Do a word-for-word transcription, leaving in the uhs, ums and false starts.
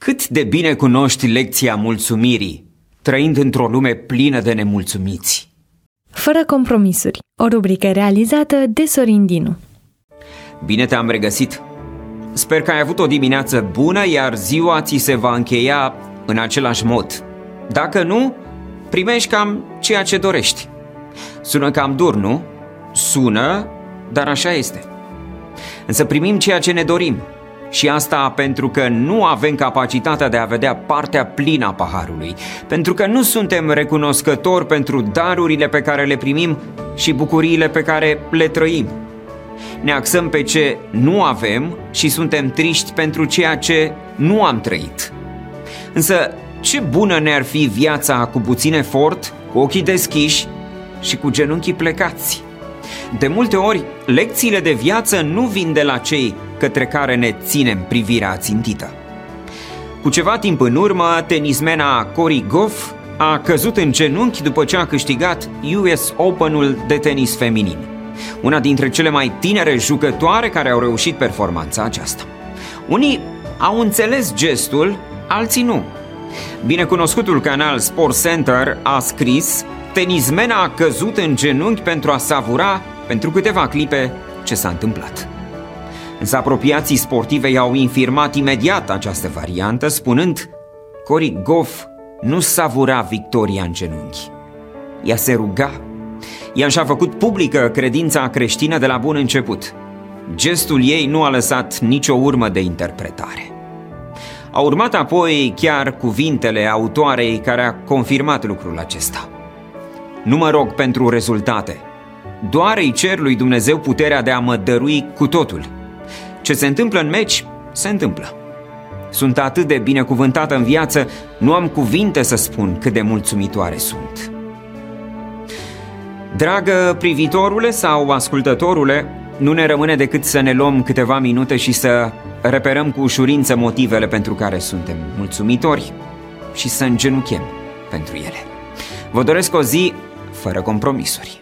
Cât de bine cunoști lecția mulțumirii, trăind într-o lume plină de nemulțumiți. Fără compromisuri, o rubrică realizată de Sorin Dinu. Bine te-am regăsit! Sper că ai avut o dimineață bună, iar ziua ți se va încheia în același mod. Dacă nu, primești cam ceea ce dorești. Sună cam dur, nu? Sună, dar așa este. Însă primim ceea ce ne dorim. Și asta pentru că nu avem capacitatea de a vedea partea plină a paharului, pentru că nu suntem recunoscători pentru darurile pe care le primim și bucuriile pe care le trăim. Ne axăm pe ce nu avem și suntem triști pentru ceea ce nu am trăit. Însă, ce bună ne-ar fi viața cu puțin efort, cu ochii deschiși și cu genunchii plecați. De multe ori, lecțiile de viață nu vin de la cei către care ne ținem privirea țintită. Cu ceva timp în urmă, tenismena Cory Gauff a căzut în genunchi după ce a câștigat U S Open-ul de tenis feminin, una dintre cele mai tinere jucătoare care au reușit performanța aceasta. Unii au înțeles gestul, alții nu. Binecunoscutul canal SportsCenter a scris: tenismena a căzut în genunchi pentru a savura pentru câteva clipe ce s-a întâmplat. Însă apropiații sportivei au infirmat imediat această variantă, spunând: Cory Gauff nu savura victoria în genunchi. Ea se ruga. Ea și-a făcut publică credința creștină de la bun început. Gestul ei nu a lăsat nicio urmă de interpretare. Au urmat apoi chiar cuvintele autoarei care a confirmat lucrul acesta: nu mă rog pentru rezultate, doar îi cer lui Dumnezeu puterea de a mă dărui cu totul. Ce se întâmplă în meci, se întâmplă. Sunt atât de binecuvântată în viață, nu am cuvinte să spun cât de mulțumitoare sunt. Dragă privitorule sau ascultătorule, nu ne rămâne decât să ne luăm câteva minute și să reperăm cu ușurință motivele pentru care suntem mulțumitori și să îngenunchem pentru ele. Vă doresc o zi fără compromisuri.